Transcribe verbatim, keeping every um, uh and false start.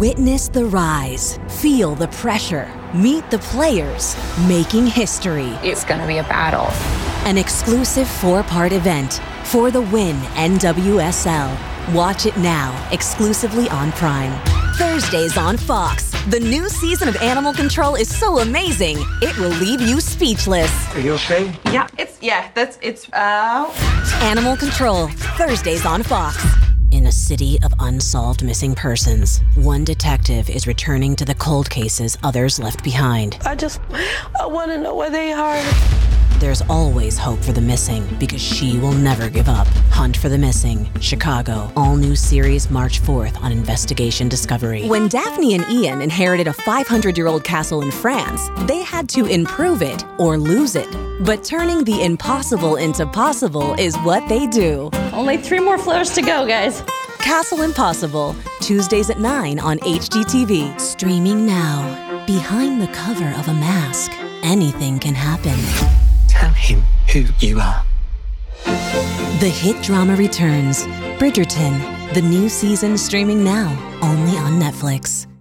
Witness the rise, feel the pressure, meet the players making history. It's going to be a battle. An exclusive four-part event, For the Win N W S L. Watch it now, exclusively on Prime. Thursdays on Fox. The new season of Animal Control is so amazing, it will leave you speechless. Are you okay? Yeah, it's, yeah, that's, it's, uh... Animal Control, Thursdays on Fox. In a city of unsolved missing persons, one detective is returning to the cold cases others left behind. I just, I want to know where they are. There's always hope for the missing because she will never give up. Hunt for the Missing, Chicago. All new series March fourth on Investigation Discovery. When Daphne and Ian inherited a five hundred year old castle in France, they had to improve it or lose it. But turning the impossible into possible is what they do. Only three more floors to go, guys. Castle Impossible, Tuesdays at nine on H G T V. Streaming now. Behind the cover of a mask, anything can happen. Tell him who you are. The hit drama returns. Bridgerton, the new season streaming now, only on Netflix.